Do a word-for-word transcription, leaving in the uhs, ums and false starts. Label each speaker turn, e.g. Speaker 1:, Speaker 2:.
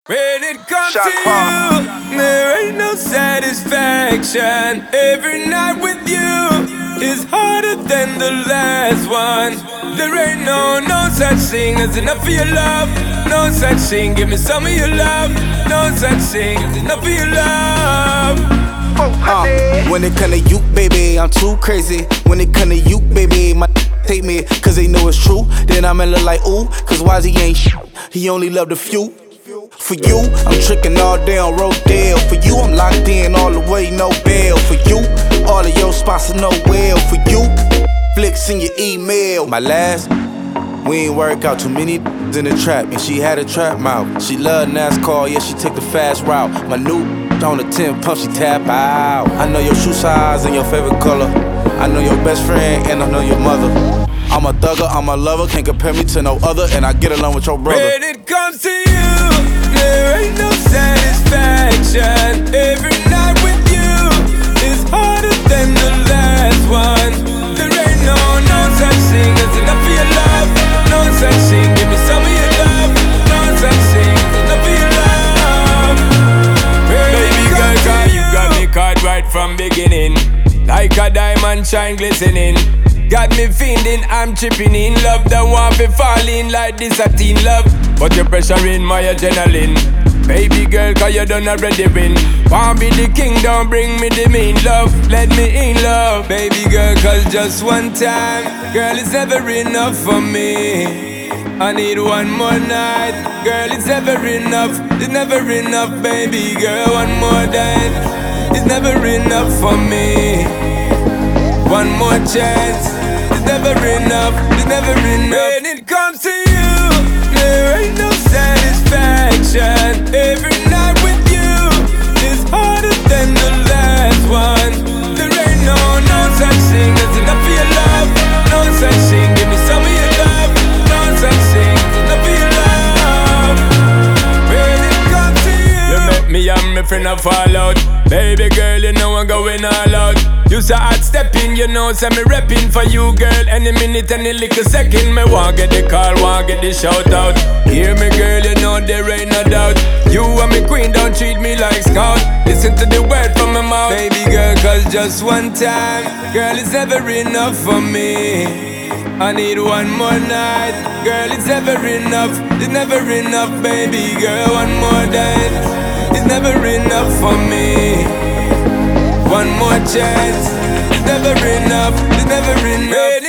Speaker 1: When it comes to you, there ain't no satisfaction. Every night with you is harder than the last one. There ain't no, no such thing as enough for your love. No such thing, give me some of your love. No such thing as enough for your love.
Speaker 2: Uh, when it come to you, baby, I'm too crazy. When it come to you, baby, my take me, cause they know it's true. Then I'm in look like, ooh, cause why he ain't sh- he only loved a few. For you, I'm tricking all day on Rodale. For you, I'm locked in all the way, no bail. For you, all of your spots are no well. For you, flicks in your email. My last, we ain't work out too many in the trap, and she had a trap mouth. She loved NASCAR, yeah, she took the fast route. My new on the ten pump, she tap out. I know your shoe size and your favorite color. I know your best friend and I know your mother. I'm a thugger, I'm a lover, can't compare me to no other, and I get along with your brother.
Speaker 1: When it comes to you, there ain't no satisfaction. Every night with you is harder than the last one. There ain't no, no such thing as enough for your love. No such thing, give me some of your love. No such thing as enough for your love. When Baby girl, cause you got me caught right from beginning. Like a diamond shine glistening. Got me feeling I'm tripping in love. Don't want to fall in like this a teen love. But you're pressuring my adrenaline. Baby girl, cause you done already win. Want be the king, don't bring me the mean love. Let me in love. Baby girl, cause just one time, girl, it's never enough for me. I need one more night. Girl, it's never enough. It's never enough, baby girl. One more night. It's never enough for me. One more chance. It's never enough. It's never enough. When it comes to you, there ain't no satisfaction. Every night with you is harder than the last one. There ain't no, no such thing as enough for your love. No such thing, give me some of your love. No such thing as enough for your love. When it comes to you, you make me and my friend a fall out. Baby girl, you know I'm going all out. You say hard stepping, you know, say me repping for you, girl. Any minute, any little second, me want get the call, want get the shout out. Hear me, girl, you know there ain't no doubt. You and me queen, don't treat me like scout. Listen to the word from my mouth. Baby girl, cause just one time, girl, it's never enough for me. I need one more night. Girl, it's never enough. It's never enough, baby girl. One more night. It's never enough for me. One more chance. It's never enough. It's never enough.